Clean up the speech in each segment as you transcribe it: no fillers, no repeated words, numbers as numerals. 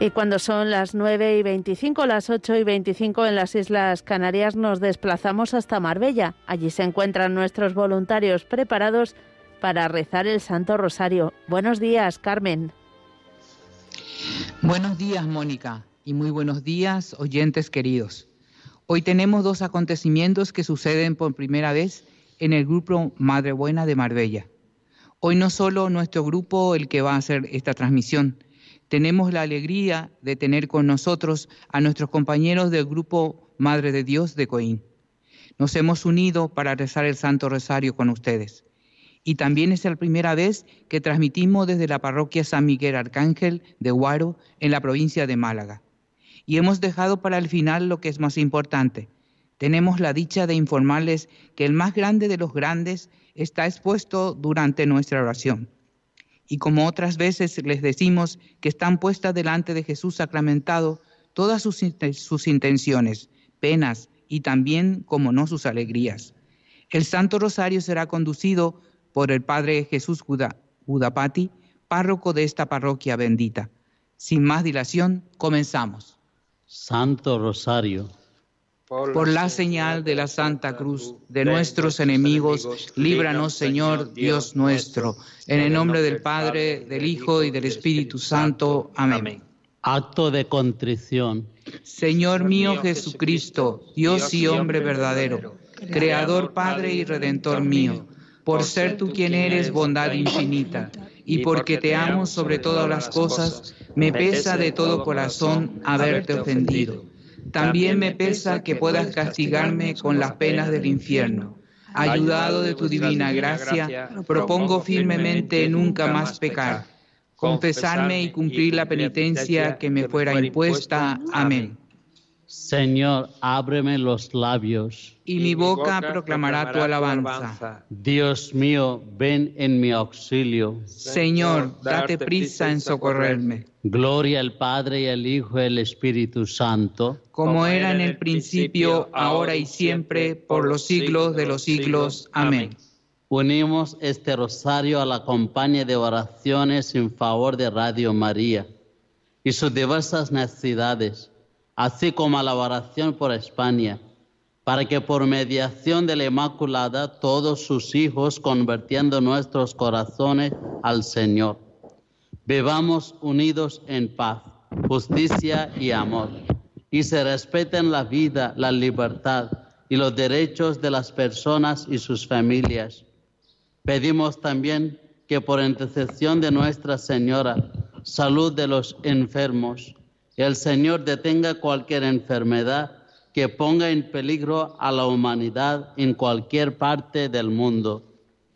Y cuando son las 9:25, las 8:25 en las Islas Canarias, nos desplazamos hasta Marbella. Allí se encuentran nuestros voluntarios preparados para rezar el Santo Rosario. Buenos días, Carmen. Buenos días, Mónica, y muy buenos días, oyentes queridos. Hoy tenemos dos acontecimientos que suceden por primera vez en el grupo Madre Buena de Marbella. Hoy no solo nuestro grupo el que va a hacer esta transmisión, tenemos la alegría de tener con nosotros a nuestros compañeros del grupo Madre de Dios de Coín. Nos hemos unido para rezar el Santo Rosario con ustedes. Y también es la primera vez que transmitimos desde la parroquia San Miguel Arcángel de Guaro, en la provincia de Málaga. Y hemos dejado para el final lo que es más importante. Tenemos la dicha de informarles que el más grande de los grandes está expuesto durante nuestra oración. Y como otras veces les decimos que están puestas delante de Jesús sacramentado todas sus intenciones, penas y también, como no, sus alegrías. El Santo Rosario será conducido por el Padre Jesús Udapati, párroco de esta parroquia bendita. Sin más dilación, comenzamos. Santo Rosario. Por la señal de la Santa Cruz de nuestros enemigos, líbranos, Señor Dios nuestro. En el nombre del Padre, del Hijo y del Espíritu Santo. Amén. Acto de contrición. Señor mío Jesucristo, Dios y hombre verdadero, Creador, Padre y Redentor mío, por ser tú quien eres bondad infinita, y porque te amo sobre todas las cosas, me pesa de todo corazón haberte ofendido. También me pesa que puedas castigarme con las penas del infierno. Ayudado de tu divina gracia, propongo firmemente nunca más pecar, confesarme y cumplir la penitencia que me fuera impuesta. Amén. Señor, ábreme los labios, y mi boca proclamará tu alabanza. Dios mío, ven en mi auxilio. Señor, date prisa en socorrerme. Gloria al Padre y al Hijo y al Espíritu Santo, como era en el principio, ahora y siempre, por los siglos de los siglos. Amén. Unimos este rosario a la campaña de oraciones en favor de Radio María y sus diversas necesidades, así como a la oración por España, para que por mediación de la Inmaculada todos sus hijos convirtiendo nuestros corazones al Señor. Vivamos unidos en paz, justicia y amor, y se respeten la vida, la libertad y los derechos de las personas y sus familias. Pedimos también que por intercesión de Nuestra Señora, salud de los enfermos, el Señor detenga cualquier enfermedad que ponga en peligro a la humanidad en cualquier parte del mundo.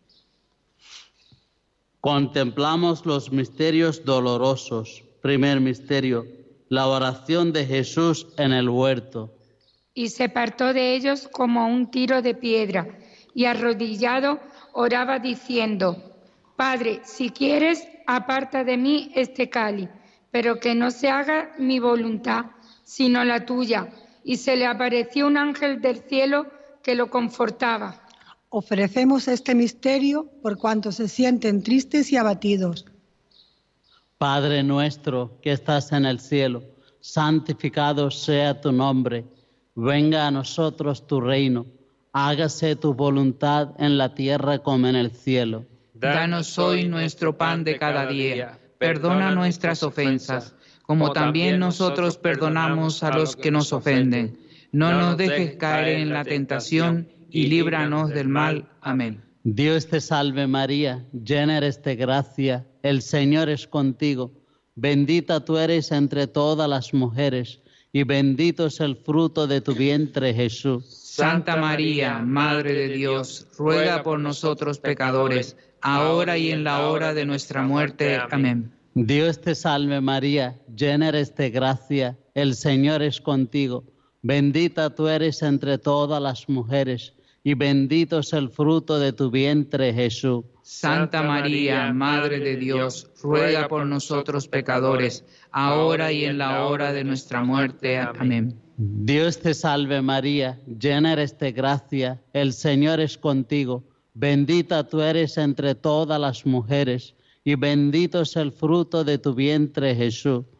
Contemplamos los misterios dolorosos. Primer misterio, la oración de Jesús en el huerto. Y se apartó de ellos como un tiro de piedra, y arrodillado oraba diciendo: Padre, si quieres, aparta de mí este cáliz, pero que no se haga mi voluntad, sino la tuya. Y se le apareció un ángel del cielo que lo confortaba. Ofrecemos este misterio por cuantos se sienten tristes y abatidos. Padre nuestro que estás en el cielo, santificado sea tu nombre. Venga a nosotros tu reino. Hágase tu voluntad en la tierra como en el cielo. Danos hoy nuestro pan de cada día. Perdona nuestras ofensas, como también nosotros perdonamos a los que nos ofenden. No nos dejes caer en la tentación y líbranos del mal. Amén. Dios te salve María, llena eres de gracia, el Señor es contigo. Bendita tú eres entre todas las mujeres, y bendito es el fruto de tu vientre, Jesús. Santa María, Madre de Dios, ruega por nosotros pecadores, ahora y en la hora de nuestra muerte. Amén. Dios te salve María, llena eres de gracia, el Señor es contigo. Bendita tú eres entre todas las mujeres, y bendito es el fruto de tu vientre, Jesús. Santa María, Madre de Dios, ruega por nosotros pecadores, ahora y en la hora de nuestra muerte. Amén. Dios te salve María, llena eres de gracia, el Señor es contigo. Bendita tú eres entre todas las mujeres, y bendito es el fruto de tu vientre, Jesús.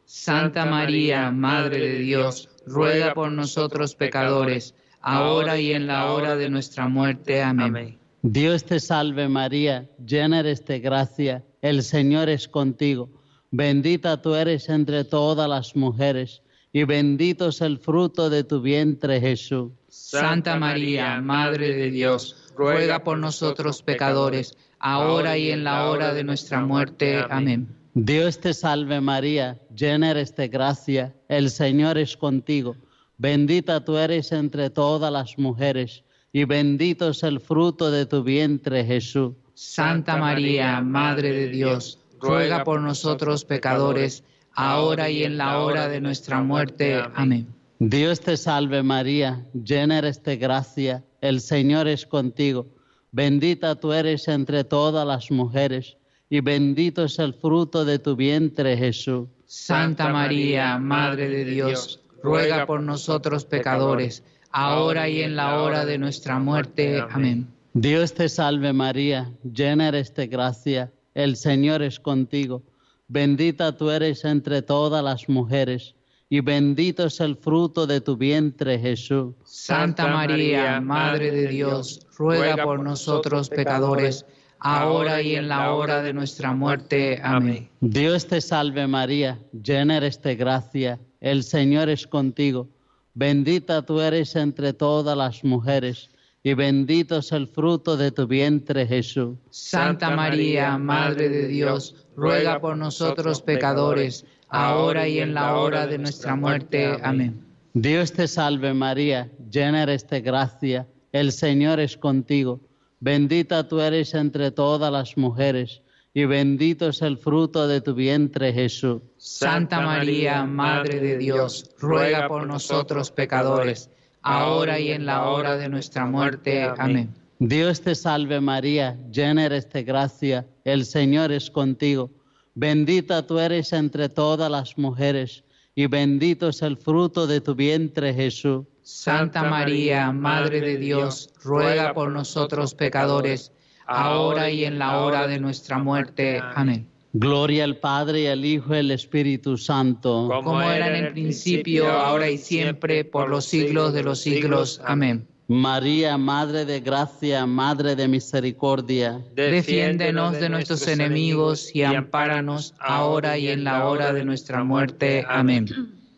Santa María, Madre de Dios, ruega por nosotros pecadores, ahora y en la hora de nuestra muerte. Amén. Dios te salve María, llena eres de gracia, el Señor es contigo. Bendita tú eres entre todas las mujeres, y bendito es el fruto de tu vientre, Jesús. Santa María, Madre de Dios, ruega por nosotros pecadores, ahora y en la hora de nuestra muerte. Amén. Dios te salve María, llena eres de gracia, el Señor es contigo. Bendita tú eres entre todas las mujeres, y bendito es el fruto de tu vientre, Jesús. Santa María, Madre de Dios, ruega por nosotros pecadores, ahora y en la hora de nuestra muerte. Amén. Dios te salve María, llena eres de gracia, el Señor es contigo. Bendita tú eres entre todas las mujeres, y bendito es el fruto de tu vientre, Jesús. Santa María, Madre de Dios, ruega por nosotros pecadores, ahora y en la hora de nuestra muerte. Amén. Dios te salve María, llena eres de gracia, el Señor es contigo. Bendita tú eres entre todas las mujeres, y bendito es el fruto de tu vientre, Jesús. Santa María, Madre de Dios, ruega por nosotros pecadores, ahora y en la hora de nuestra muerte. Amén. Dios te salve María, llena eres de gracia, el Señor es contigo. Bendita tú eres entre todas las mujeres, y bendito es el fruto de tu vientre, Jesús. Santa María, Madre de Dios, ruega por nosotros pecadores, ahora y en la hora de nuestra muerte. Amén. Dios te salve María, llena eres de gracia, el Señor es contigo. Bendita tú eres entre todas las mujeres, y bendito es el fruto de tu vientre, Jesús. Santa María, Madre de Dios, ruega por nosotros pecadores, ahora y en la hora de nuestra muerte. Amén. Dios te salve María, llena eres de gracia, el Señor es contigo. Bendita tú eres entre todas las mujeres, y bendito es el fruto de tu vientre, Jesús. Santa María, Madre de Dios, ruega por nosotros pecadores, ahora y en la hora de nuestra muerte. Amén. Gloria al Padre, y al Hijo, y al Espíritu Santo. Como era en el principio, ahora y siempre, por los siglos de los siglos. Amén. María, Madre de Gracia, Madre de Misericordia, defiéndenos de nuestros enemigos y ampáranos ahora y en la hora de nuestra muerte. Amén.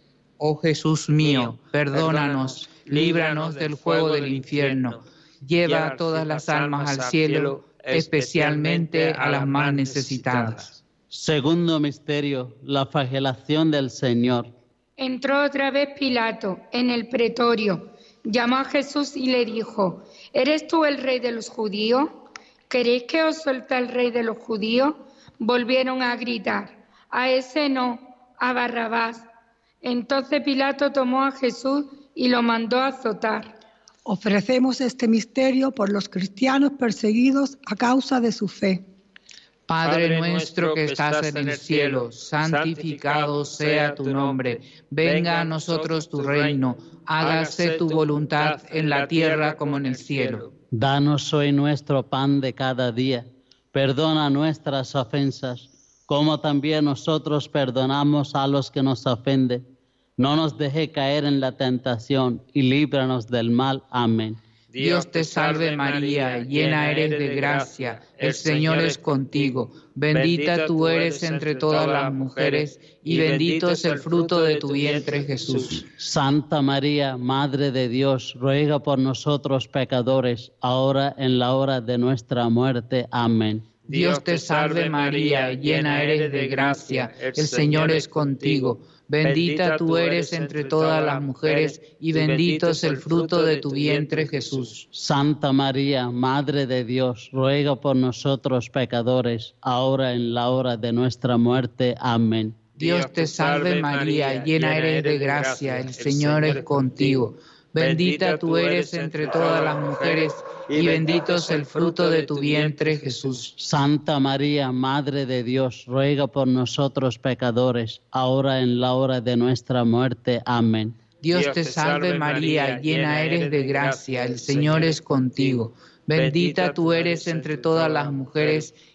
Oh Jesús mío, perdónanos, líbranos del fuego del infierno, lleva a todas las almas al cielo, especialmente a las más necesitadas. Segundo misterio, la flagelación del Señor. Entró otra vez Pilato en el pretorio, llamó a Jesús y le dijo: ¿Eres tú el rey de los judíos? ¿Queréis que os suelte el rey de los judíos? Volvieron a gritar: a ese no, a Barrabás. Entonces Pilato tomó a Jesús y lo mandó a azotar. Ofrecemos este misterio por los cristianos perseguidos a causa de su fe. Padre nuestro que estás en el cielo, santificado sea tu nombre. Venga a nosotros tu reino, hágase tu voluntad en la tierra como en el cielo. Danos hoy nuestro pan de cada día. Perdona nuestras ofensas, como también nosotros perdonamos a los que nos ofenden. No nos deje caer en la tentación y líbranos del mal. Amén. Dios te salve María, llena eres de gracia, el Señor es contigo. Bendita tú eres entre todas las mujeres, y bendito es el fruto de tu vientre, Jesús. Santa María, Madre de Dios, ruega por nosotros pecadores, ahora en la hora de nuestra muerte. Amén. Dios te salve María, llena eres de gracia, el Señor es contigo. Bendita tú eres entre todas las mujeres, y bendito es el fruto de tu vientre, Jesús. Santa María, Madre de Dios, ruega por nosotros pecadores, ahora en la hora de nuestra muerte. Amén. Dios te salve María, llena eres de gracia, el Señor es contigo. Bendita tú eres entre todas las mujeres, y bendito es el fruto de tu vientre, Jesús. Santa María, Madre de Dios, ruega por nosotros pecadores, ahora en la hora de nuestra muerte. Amén. Dios te salve María, llena eres de gracia, el Señor es contigo. Bendita tú eres entre todas las mujeres,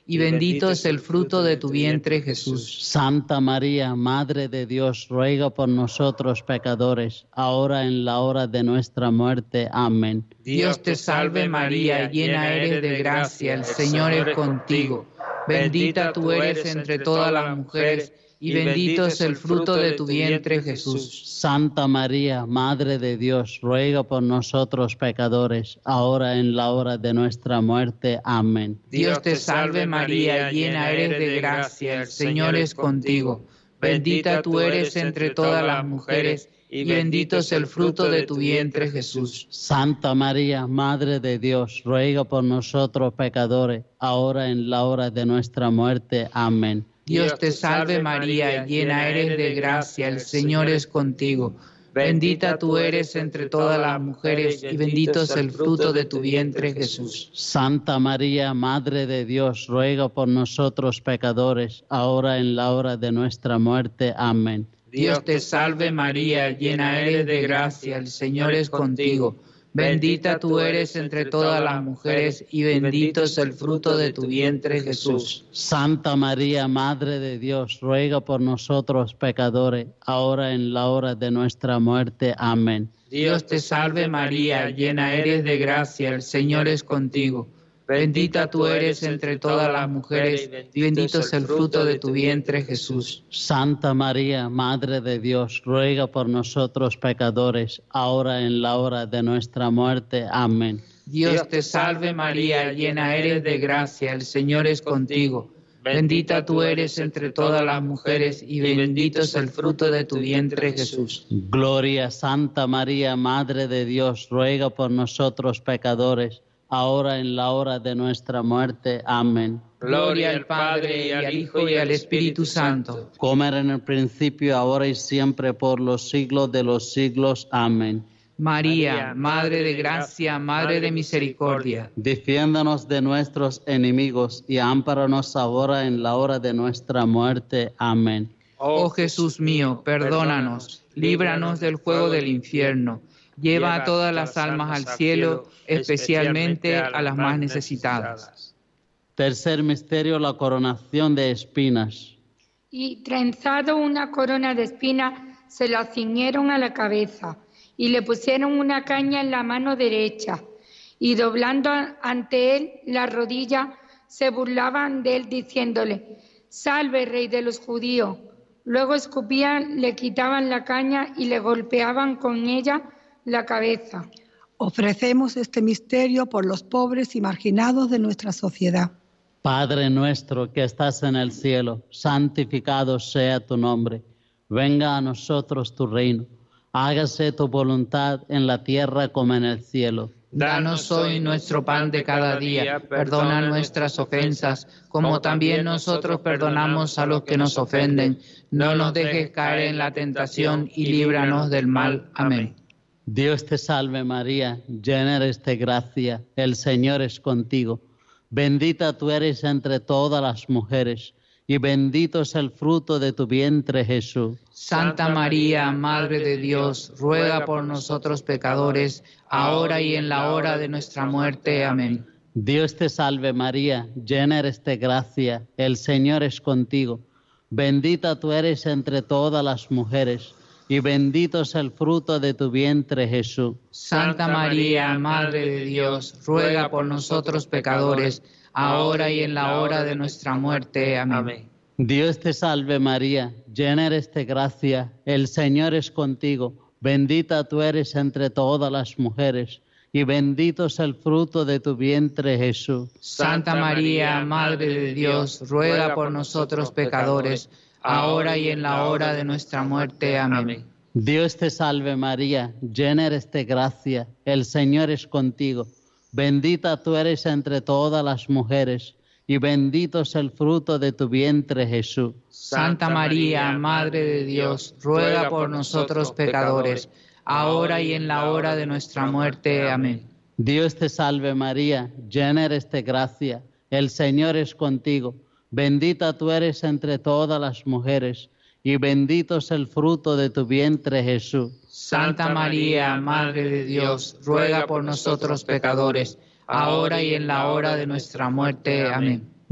y bendito es el fruto de tu vientre, Jesús. Santa María, Madre de Dios, ruega por nosotros pecadores, ahora en la hora de nuestra muerte. Amén. Dios te salve María, llena eres de gracia, el Señor es contigo. Bendita tú eres entre todas las mujeres, y bendito es el fruto de tu vientre, Jesús. Santa María, Madre de Dios, ruega por nosotros pecadores, ahora en la hora de nuestra muerte. Amén. Dios te salve María, llena eres de gracia, el Señor es contigo. Bendita tú eres entre todas las mujeres, y bendito es el fruto de tu vientre, Jesús. Santa María, Madre de Dios, ruega por nosotros pecadores, ahora en la hora de nuestra muerte. Amén. Dios te salve María, llena eres de gracia, el Señor es contigo. Bendita tú eres entre todas las mujeres, y bendito es el fruto de tu vientre, Jesús. Santa María, Madre de Dios, ruega por nosotros pecadores, ahora en la hora de nuestra muerte. Amén. Dios te salve María, llena eres de gracia, el Señor es contigo. Bendita tú eres entre todas las mujeres, y bendito es el fruto de tu vientre, Jesús. Santa María, Madre de Dios, ruega por nosotros pecadores, ahora en la hora de nuestra muerte. Amén. Dios te salve María, llena eres de gracia, el Señor es contigo. Bendita tú eres entre todas las mujeres, y bendito es el fruto de tu vientre, Jesús. Santa María, Madre de Dios, ruega por nosotros pecadores, ahora en la hora de nuestra muerte. Amén. Dios te salve María, llena eres de gracia, el Señor es contigo. Bendita tú eres entre todas las mujeres, y bendito es el fruto de tu vientre, Jesús. Gloria, Santa María, Madre de Dios, ruega por nosotros pecadores, ahora en la hora de nuestra muerte. Amén. Gloria al Padre, y al Hijo, y al Espíritu Santo. Como era en el principio, ahora y siempre, por los siglos de los siglos. Amén. María, Madre de gracia, Madre de misericordia, defiéndanos de nuestros enemigos y ampáranos ahora en la hora de nuestra muerte. Amén. Oh Jesús mío, perdónanos, líbranos del fuego del infierno. Lleva a todas las almas al cielo, especialmente a las más necesitadas. Tercer misterio, la coronación de espinas. Y trenzado una corona de espinas, se la ciñeron a la cabeza y le pusieron una caña en la mano derecha. Y doblando ante él la rodilla, se burlaban de él diciéndole: «Salve, Rey de los judíos». Luego escupían, le quitaban la caña y le golpeaban con ella la cabeza. Ofrecemos este misterio por los pobres y marginados de nuestra sociedad. Padre nuestro que estás en el cielo, santificado sea tu nombre. Venga a nosotros tu reino. Hágase tu voluntad en la tierra como en el cielo. Danos hoy nuestro pan de cada día. Perdona nuestras ofensas, como también nosotros perdonamos a los que nos ofenden. No nos dejes caer en la tentación y líbranos del mal. Amén. Dios te salve María, llena eres de gracia, el Señor es contigo. Bendita tú eres entre todas las mujeres, y bendito es el fruto de tu vientre, Jesús. Santa María, Madre de Dios, ruega por nosotros pecadores, ahora y en la hora de nuestra muerte. Amén. Dios te salve María, llena eres de gracia, el Señor es contigo. Bendita tú eres entre todas las mujeres, y bendito es el fruto de tu vientre, Jesús. Santa María, Madre de Dios, ruega por nosotros pecadores, ahora y en la hora de nuestra muerte. Amén. Dios te salve María, llena eres de gracia, el Señor es contigo. Bendita tú eres entre todas las mujeres, y bendito es el fruto de tu vientre, Jesús. Santa María, Madre de Dios, ruega por nosotros pecadores, ahora y en la hora de nuestra muerte. Amén. Dios te salve María, llena eres de gracia, el Señor es contigo. Bendita tú eres entre todas las mujeres, y bendito es el fruto de tu vientre, Jesús. Santa María, Madre de Dios, ruega por nosotros pecadores, ahora y en la hora de nuestra muerte. Amén. Dios te salve María, llena eres de gracia, el Señor es contigo. Bendita tú eres entre todas las mujeres, y bendito es el fruto de tu vientre, Jesús. Santa María, Madre de Dios, ruega por nosotros pecadores, ahora y en la hora de nuestra muerte. Amén.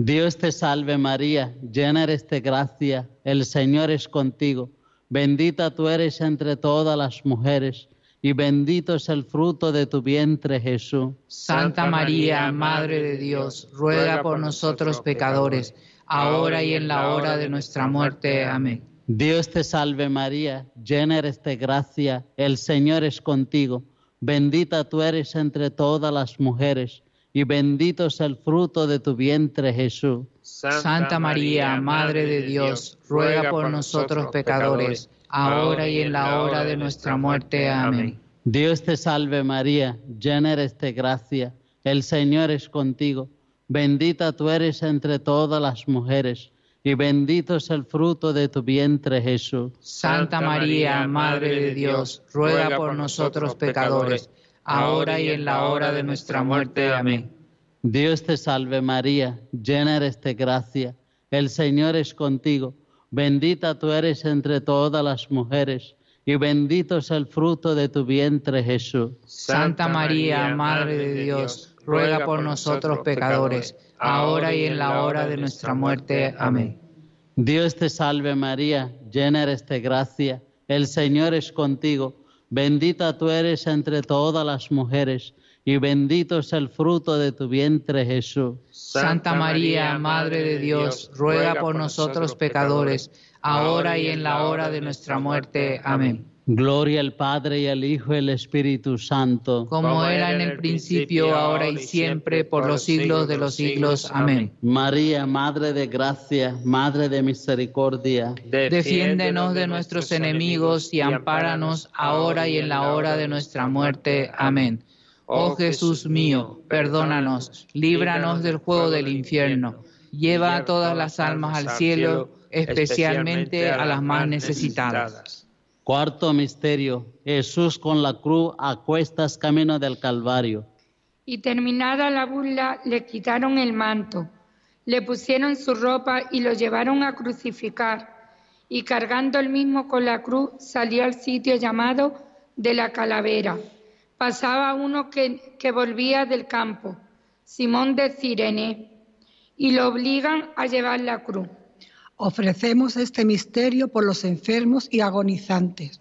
Dios te salve María, llena eres de gracia, el Señor es contigo. Bendita tú eres entre todas las mujeres, y bendito es el fruto de tu vientre, Jesús. Santa María, Madre de Dios, ruega por nosotros pecadores, ahora y en la hora de nuestra muerte. Amén. Dios te salve María, llena eres de gracia, el Señor es contigo. Bendita tú eres entre todas las mujeres, y bendito es el fruto de tu vientre, Jesús. Santa María, Madre de Dios, ruega por nosotros pecadores, ahora y en la hora de nuestra muerte. Amén. Dios te salve María, llena eres de gracia, el Señor es contigo. Bendita tú eres entre todas las mujeres, y bendito es el fruto de tu vientre, Jesús. Santa María, Madre de Dios, ruega por nosotros pecadores, ahora y en la hora de nuestra muerte. Amén. Dios te salve María, llena eres de gracia, el Señor es contigo. Bendita tú eres entre todas las mujeres, y bendito es el fruto de tu vientre, Jesús. Santa María, Madre de Dios, ruega por nosotros pecadores, ahora y en la hora de nuestra muerte. Amén. Dios te salve María, llena eres de gracia, el Señor es contigo. Bendita tú eres entre todas las mujeres, y bendito es el fruto de tu vientre, Jesús. Santa María, Madre de Dios, ruega por nosotros pecadores, ahora y en la hora de nuestra muerte. Amén. Gloria al Padre, y al Hijo, y al Espíritu Santo. Como era en el principio, ahora y siempre, por los siglos de los siglos. Amén. María, Madre de gracia, Madre de misericordia, defiéndenos de nuestros enemigos y ampáranos ahora y en la hora de nuestra muerte. Amén. Oh Jesús mío, perdónanos, líbranos del fuego del infierno, lleva a todas las almas al cielo, especialmente a las más necesitadas. Cuarto misterio, Jesús con la cruz a cuestas camino del Calvario. Y terminada la burla, le quitaron el manto, le pusieron su ropa y lo llevaron a crucificar. Y cargando él mismo con la cruz, salió al sitio llamado de la Calavera. Pasaba uno que volvía del campo, Simón de Cirene, y lo obligan a llevar la cruz. Ofrecemos este misterio por los enfermos y agonizantes.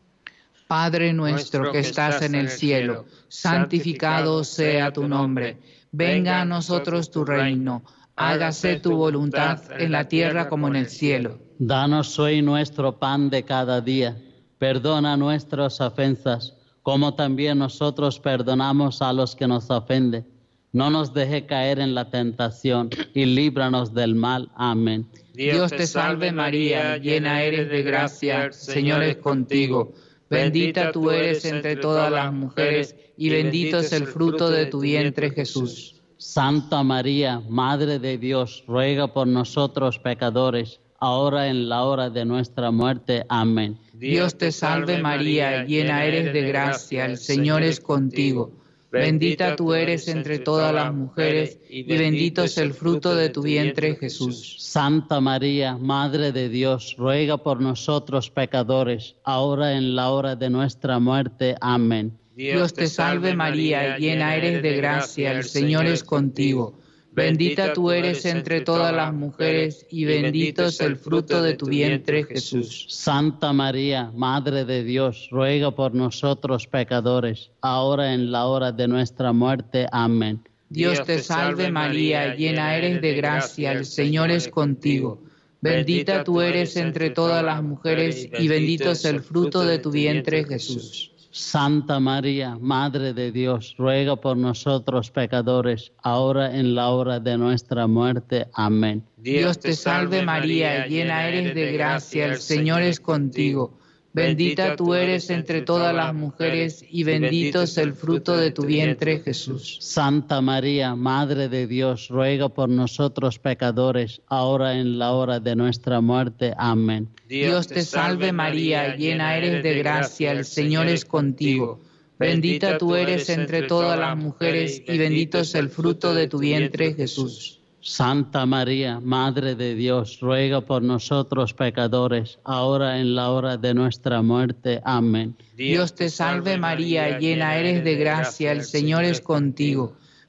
Padre nuestro que estás en el cielo, santificado sea tu nombre. Venga a nosotros tu reino. Hágase tu voluntad en la tierra como en el cielo. Danos hoy nuestro pan de cada día. Perdona nuestras ofensas, como también nosotros perdonamos a los que nos ofenden. No nos deje caer en la tentación y líbranos del mal. Amén. Dios te salve María, llena eres de gracia, el Señor es contigo. Bendita tú eres entre todas las mujeres, y bendito es el fruto de tu vientre, Jesús. Santa María, Madre de Dios, ruega por nosotros pecadores, ahora en la hora de nuestra muerte. Amén. Dios te salve María, llena eres de gracia, el Señor es contigo. Bendita tú eres entre todas las mujeres, y bendito es el fruto de tu vientre, Jesús. Santa María, Madre de Dios, ruega por nosotros pecadores, ahora en la hora de nuestra muerte. Amén. Dios te salve María, llena eres de gracia, el Señor es contigo. Bendita tú eres entre todas las mujeres, y bendito es el fruto de tu vientre, Jesús. Santa María, Madre de Dios, ruega por nosotros pecadores, ahora en la hora de nuestra muerte. Amén. Dios te salve María, llena eres de gracia, el Señor es contigo. Bendita tú eres entre todas las mujeres, y bendito es el fruto de tu vientre, Jesús. Santa María, Madre de Dios, ruega por nosotros pecadores, ahora en la hora de nuestra muerte. Amén. Dios te salve María, llena eres de gracia, el Señor es contigo. Bendita tú eres entre todas las mujeres, y bendito es el fruto de tu vientre, Jesús. Santa María, Madre de Dios, ruega por nosotros pecadores, ahora en la hora de nuestra muerte. Amén. Dios te salve María, llena eres de gracia, el Señor es contigo. Bendita tú eres entre todas las mujeres, y bendito es el fruto de tu vientre, Jesús. Santa María, Madre de Dios, ruega por nosotros pecadores, ahora en la hora de nuestra muerte. Amén. Dios te salve María, llena eres de gracia, el Señor es contigo.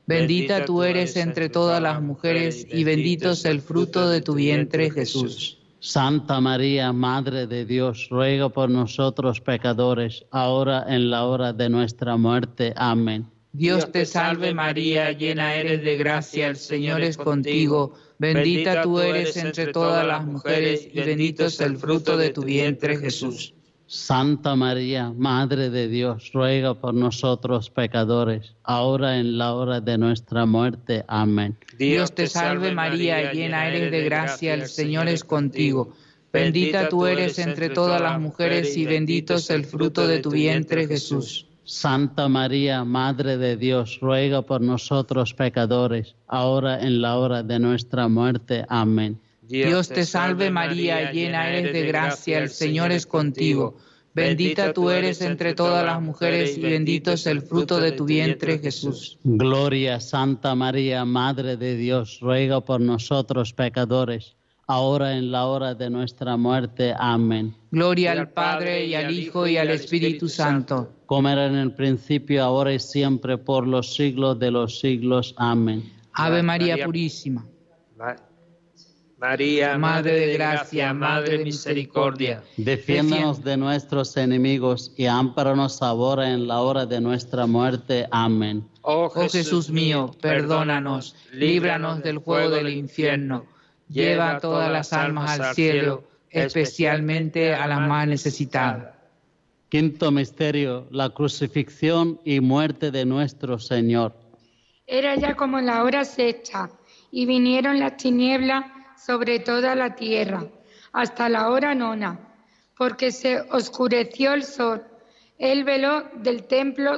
Bendita tú eres entre todas las mujeres y bendito es el fruto de tu vientre, Jesús. Santa María, Madre de Dios, ruega por nosotros pecadores, ahora en la hora de nuestra muerte. Amén. Dios te salve María, llena eres de gracia, el Señor es contigo. Bendita tú eres entre todas las mujeres y bendito es el fruto de tu vientre, Jesús. Santa María, Madre de Dios, ruega por nosotros pecadores, ahora en la hora de nuestra muerte. Amén. Dios te salve María, llena eres de gracia, el Señor es contigo. Bendita tú eres entre todas las mujeres y bendito es el fruto de tu vientre, Jesús. Santa María, Madre de Dios, ruega por nosotros pecadores, ahora en la hora de nuestra muerte. Amén. Dios te salve María, llena eres de gracia, el Señor es contigo. Bendita tú eres entre todas las mujeres y bendito es el fruto de tu vientre, Jesús. Gloria, Santa María, Madre de Dios, ruega por nosotros pecadores, ahora en la hora de nuestra muerte. Amén. Gloria al Padre y al Hijo y al Espíritu Santo. Como era en el principio, ahora y siempre, por los siglos de los siglos. Amén. Ave María Purísima. María, Madre de Gracia, Madre de Misericordia, defiéndonos de nuestros enemigos y ampáranos ahora en la hora de nuestra muerte. Amén. Oh Jesús mío, perdónanos, líbranos del fuego del infierno, lleva a todas las almas al cielo, especialmente a las más necesitadas. Quinto misterio, la crucifixión y muerte de nuestro Señor. Era ya como la hora sexta, y vinieron las tinieblas sobre toda la tierra, hasta la hora nona, porque se oscureció el sol. El velo del templo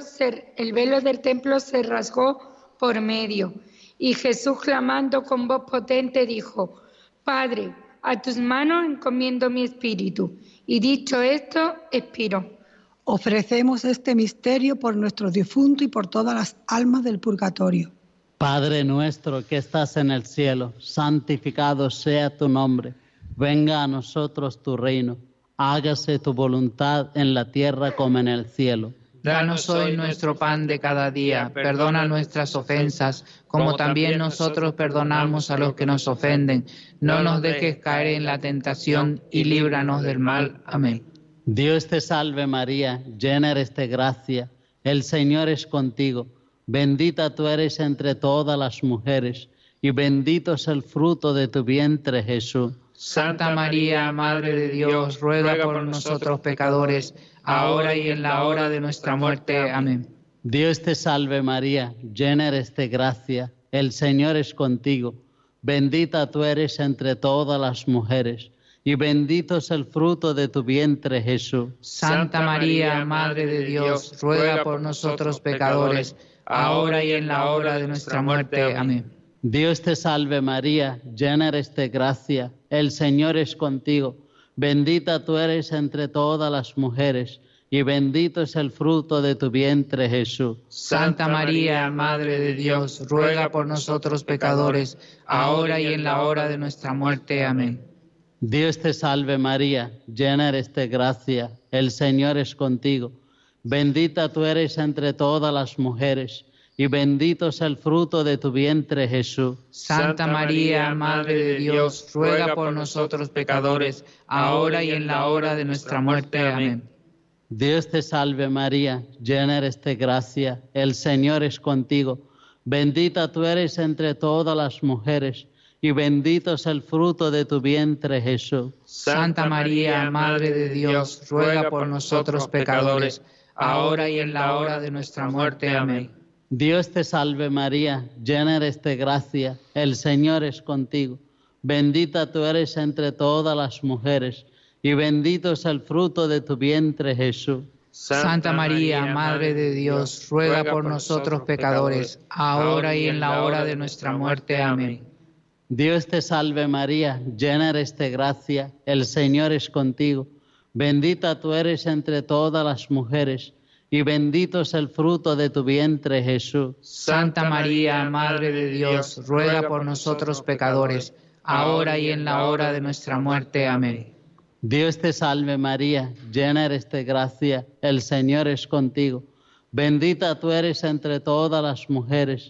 se rasgó por medio, y Jesús, clamando con voz potente, dijo: Padre, a tus manos encomiendo mi espíritu. Y dicho esto, expiró. Ofrecemos este misterio por nuestros difuntos y por todas las almas del purgatorio. Padre nuestro que estás en el cielo, santificado sea tu nombre. Venga a nosotros tu reino. Hágase tu voluntad en la tierra como en el cielo. Danos hoy nuestro pan de cada día. Perdona nuestras ofensas, como también nosotros perdonamos a los que nos ofenden. No nos dejes caer en la tentación y líbranos del mal. Amén. Dios te salve María, llena eres de gracia. El Señor es contigo. Bendita tú eres entre todas las mujeres, y bendito es el fruto de tu vientre, Jesús. Santa María, Madre de Dios, ruega por nosotros pecadores, ahora y en la hora de nuestra muerte. Amén. Dios te salve María, llena eres de gracia, el Señor es contigo. Bendita tú eres entre todas las mujeres, y bendito es el fruto de tu vientre, Jesús. Santa María, Madre de Dios, ruega por nosotros pecadores, ahora y en la hora de nuestra muerte. Amén. Dios te salve María, llena eres de gracia, el Señor es contigo. Bendita tú eres entre todas las mujeres, y bendito es el fruto de tu vientre, Jesús. Santa María, Madre de Dios, ruega por nosotros pecadores, ahora y en la hora de nuestra muerte. Amén. Dios te salve María, llena eres de gracia, el Señor es contigo. Bendita tú eres entre todas las mujeres, y bendito es el fruto de tu vientre, Jesús. Santa María, Madre de Dios, ruega por nosotros pecadores, ahora y en la hora de nuestra muerte. Amén. Dios te salve María, llena eres de gracia, el Señor es contigo. Bendita tú eres entre todas las mujeres, y bendito es el fruto de tu vientre, Jesús. Santa María, Madre de Dios, ruega por nosotros pecadores, ahora y en la hora de nuestra muerte. Amén. Dios te salve María, llena eres de gracia, el Señor es contigo. Bendita tú eres entre todas las mujeres, y bendito es el fruto de tu vientre, Jesús. Santa María, Madre de Dios, ruega por nosotros pecadores, ahora y en la hora de nuestra muerte. Amén. Dios te salve María, llena eres de gracia, el Señor es contigo. Bendita tú eres entre todas las mujeres, y bendito es el fruto de tu vientre, Jesús. Santa María, Madre de Dios, ruega por nosotros pecadores, ahora y en la hora de nuestra muerte. Amén. Dios te salve María, llena eres de gracia, el Señor es contigo. Bendita tú eres entre todas las mujeres,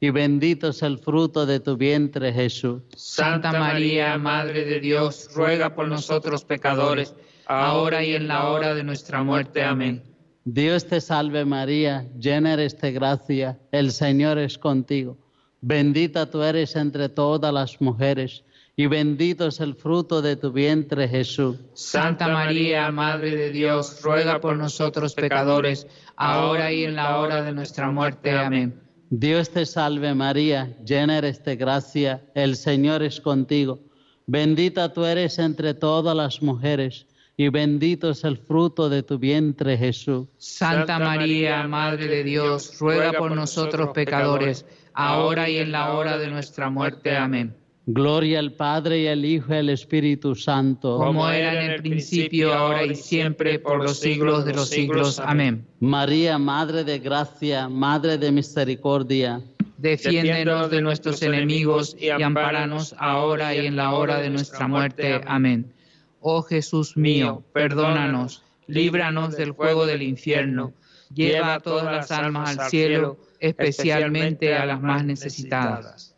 y bendito es el fruto de tu vientre, Jesús. Santa María, Madre de Dios, ruega por nosotros pecadores, ahora y en la hora de nuestra muerte. Amén. Dios te salve María, llena eres de gracia, el Señor es contigo. Bendita tú eres entre todas las mujeres, y bendito es el fruto de tu vientre, Jesús. Santa María, Madre de Dios, ruega por nosotros pecadores, ahora y en la hora de nuestra muerte. Amén. Dios te salve María, llena eres de gracia, el Señor es contigo. Bendita tú eres entre todas las mujeres, y bendito es el fruto de tu vientre, Jesús. Santa María, Madre de Dios, ruega por nosotros pecadores, ahora y en la hora de nuestra muerte. Amén. Gloria al Padre y al Hijo y al Espíritu Santo. Como era en el principio, ahora y siempre, por los siglos de los siglos. Amén. María, Madre de gracia, Madre de misericordia, defiéndenos de nuestros enemigos y ampáranos ahora y en la hora de nuestra muerte. Amén. Oh Jesús mío, perdónanos, líbranos del fuego del infierno, lleva a todas las almas al cielo, especialmente a las más necesitadas.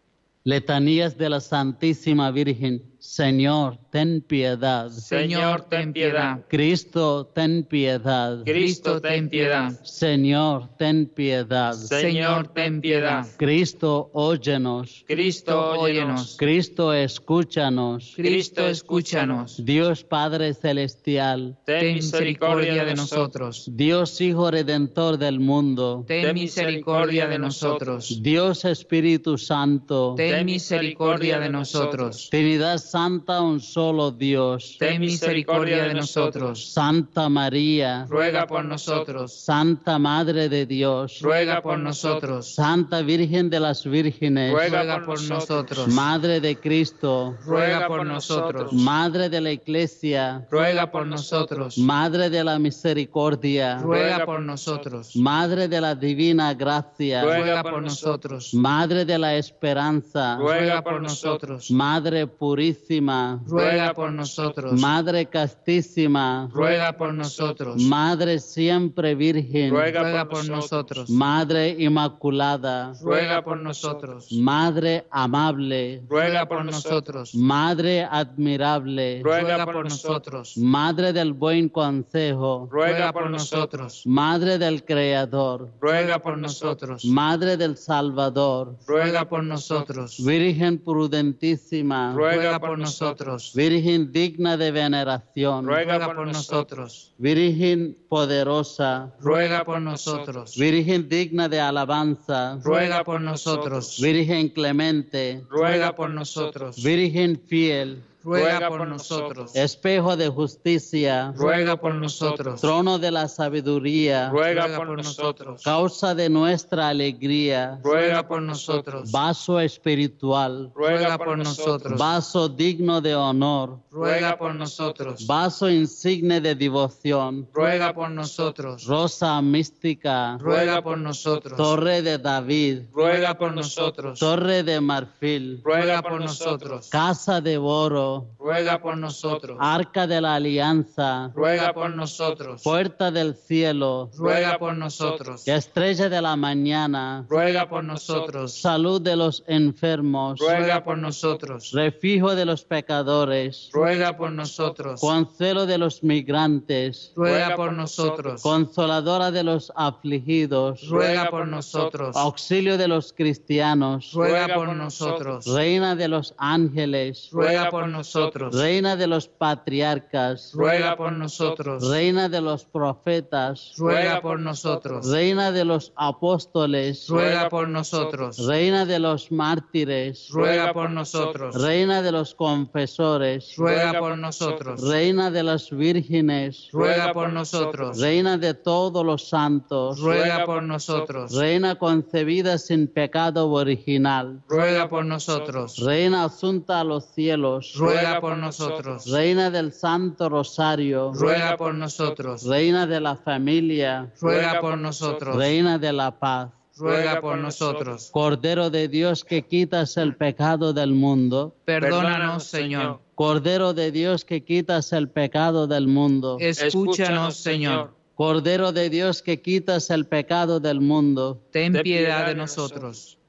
Letanías de la Santísima Virgen. Señor, ten piedad. Señor, ten piedad. Cristo, ten piedad. Cristo, ten piedad. Señor, ten piedad. Señor, ten piedad. Cristo, óyenos. Cristo, óyenos. Cristo, escúchanos. Cristo, escúchanos. Dios Padre Celestial, ten misericordia de nosotros. Dios Hijo Redentor del mundo, ten misericordia de nosotros. Dios Espíritu Santo, ten misericordia de nosotros. Trinidad Santa, un solo Dios, ten misericordia de nosotros. Santa María, ruega por nosotros. Santa Madre de Dios, ruega por nosotros. Santa Virgen de las Vírgenes, ruega por nosotros. Madre de Cristo, ruega por nosotros. Madre de la Iglesia, ruega por nosotros. Madre de la Misericordia, ruega por nosotros. Madre de la Divina Gracia, ruega por nosotros. Madre de la Esperanza, ruega por nosotros. Madre purísima, ruega por nosotros. Madre castísima, ruega por nosotros. Madre siempre virgen, ruega por nosotros. Madre inmaculada, ruega por nosotros. Madre amable, ruega por nosotros. Madre admirable, ruega por nosotros. Madre del buen consejo, ruega por nosotros. Madre del Creador, ruega por nosotros. Madre del Salvador, ruega por nosotros. Virgen prudentísima, ruega por nosotros. Virgen digna de veneración, ruega por nosotros. Virgen poderosa, ruega por nosotros. Virgen digna de alabanza, ruega por nosotros. Virgen clemente, ruega por nosotros. Virgen fiel, ruega por nosotros. Espejo de justicia, ruega por nosotros. Trono de la sabiduría, ruega por nosotros. Causa de nuestra alegría, ruega por nosotros. Vaso espiritual, ruega por nosotros. Vaso digno de honor, ruega por nosotros. Vaso insigne de devoción, ruega por nosotros. Rosa mística, ruega por nosotros. Torre de David, ruega por nosotros. Torre de marfil, ruega por nosotros. Casa de oro, ruega por nosotros. Arca de la alianza, ruega por nosotros. Puerta del cielo, ruega por nosotros. Estrella de la mañana, ruega por nosotros. Salud de los enfermos, ruega por nosotros. Refugio de los pecadores, ruega por nosotros. Consuelo de los migrantes, ruega por nosotros. Consoladora de los afligidos, ruega por nosotros. Auxilio de los cristianos, ruega por nosotros. Reina de los ángeles, ruega por nosotros. Reina de los patriarcas, ruega por nosotros. Reina de los profetas, ruega por nosotros. Reina de los apóstoles, ruega por nosotros. Reina de los mártires, ruega por nosotros. Reina de los confesores, ruega por nosotros. Reina de las vírgenes, ruega por nosotros. Reina de todos los santos, ruega por nosotros. Reina concebida sin pecado original, ruega por nosotros. Reina asunta a los cielos, ruega por nosotros. Reina del Santo Rosario, ruega por nosotros. Reina de la familia, ruega por nosotros. Reina de la paz, ruega por nosotros. Cordero de Dios que quitas el pecado del mundo, perdónanos, Señor. Cordero de Dios que quitas el pecado del mundo, escúchanos, Señor. Cordero de Dios que quitas el pecado del mundo, ten piedad de nosotros.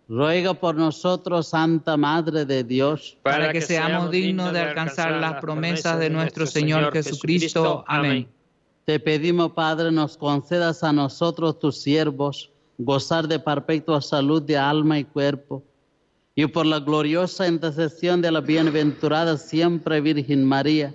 Ruega por nosotros, Santa Madre de Dios, para que seamos dignos de alcanzar las promesas de nuestro Señor Jesucristo. Amén. Te pedimos, Padre, nos concedas a nosotros, tus siervos, gozar de perpetua salud de alma y cuerpo, y por la gloriosa intercesión de la bienaventurada siempre Virgen María,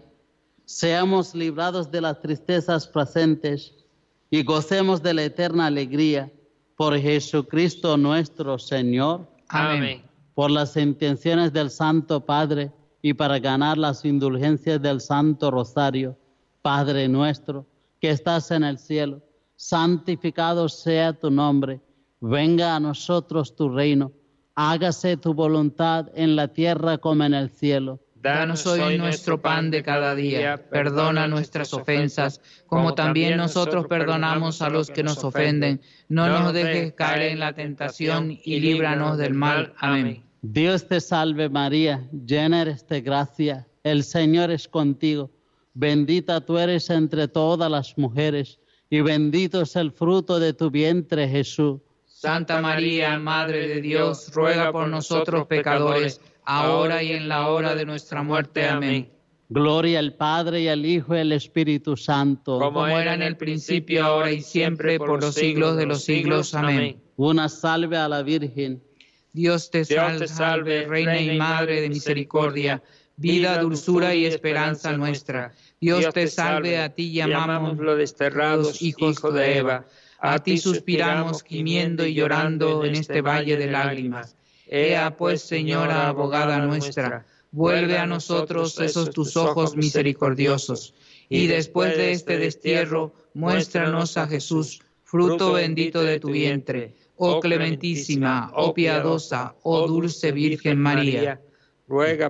seamos librados de las tristezas presentes y gocemos de la eterna alegría por Jesucristo nuestro Señor. Amén. Por las intenciones del Santo Padre y para ganar las indulgencias del Santo Rosario, Padre nuestro, que estás en el cielo, santificado sea tu nombre, venga a nosotros tu reino, hágase tu voluntad en la tierra como en el cielo. Danos hoy nuestro pan de cada día, perdona nuestras ofensas, como también nosotros perdonamos a los que nos ofenden. No nos dejes caer en la tentación y líbranos del mal. Amén. Dios te salve María, llena eres de gracia, el Señor es contigo. Bendita tú eres entre todas las mujeres, y bendito es el fruto de tu vientre, Jesús. Santa María, Madre de Dios, ruega por nosotros pecadores, ahora y en la hora de nuestra muerte. Amén. Gloria al Padre, y al Hijo, y al Espíritu Santo. Como era en el principio, ahora y siempre, por los siglos de los siglos. Amén. Una salve a la Virgen. Dios te salve, Reina y Madre de misericordia, vida, dulzura y esperanza nuestra. Dios te salve, a ti llamamos los desterrados hijos de Eva. A ti suspiramos, gimiendo y llorando en este valle de lágrimas. Ea pues, Señora, abogada nuestra, vuelve a nosotros esos tus ojos misericordiosos, y después de este destierro, muéstranos a Jesús, fruto bendito de tu vientre. Oh clementísima, oh piadosa, oh dulce Virgen María, ruega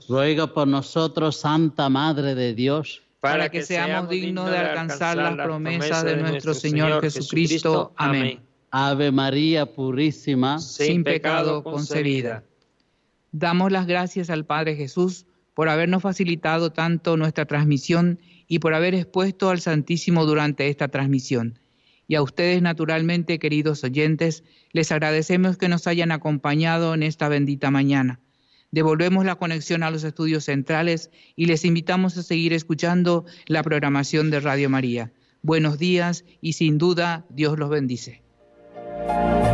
por nosotros, Santa Madre de Dios, para que seamos dignos de alcanzar las promesas de nuestro Señor Jesucristo. Amén. Ave María Purísima, sin pecado concebida. Damos las gracias al Padre Jesús por habernos facilitado tanto nuestra transmisión y por haber expuesto al Santísimo durante esta transmisión. Y a ustedes, naturalmente, queridos oyentes, les agradecemos que nos hayan acompañado en esta bendita mañana. Devolvemos la conexión a los estudios centrales y les invitamos a seguir escuchando la programación de Radio María. Buenos días y sin duda Dios los bendice.